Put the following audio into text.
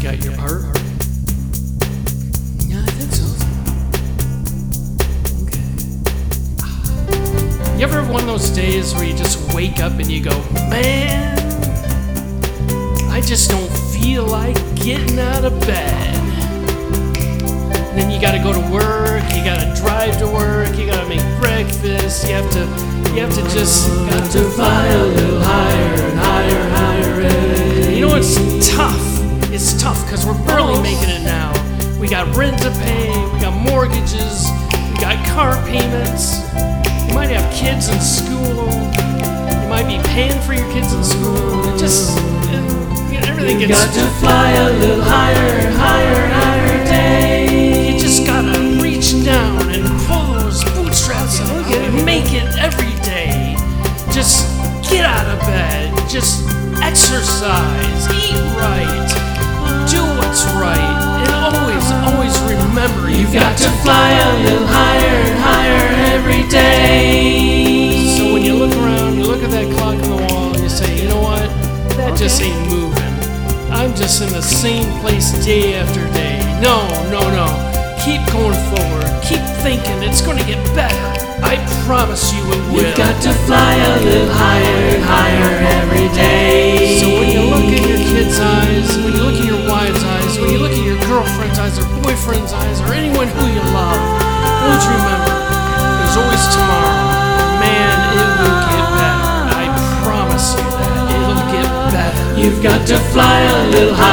got your part? Yeah, I think so. You ever have one of those days where you just wake up and you go, man, I just don't feel like getting out of bed. And then you gotta go to work, you gotta drive to work, you gotta make breakfast, you have to just Got to fly a little higher and higher, higher. You know it's tough. It's tough because we're barely making it now. We got rent to pay, we got mortgages, we got car payments. You might have kids in school. You might be paying for your kids in school. Everything You gets. got to fly a little higher, higher, higher day. You just gotta reach down and pull those bootstraps up and make it every day. Just get out of bed. Just exercise. Eat right. Do what's right. And always remember You've got to fly a little higher and higher every day. So when you look around, you look at that clock on the wall, and you say, you know what? That just ain't moving. I'm just in the same place day after day. No. Keep going forward. Keep thinking it's going to get better. I promise you it will. You've got to fly a little higher and higher every day. So when you look in your kid's eyes, when you look in your wife's eyes, when you look at your girlfriend's eyes or boyfriend's eyes or anyone who you love, always remember, there's always tomorrow. Man, it will get better. I promise you that. It'll get better. You've got to fly a little higher.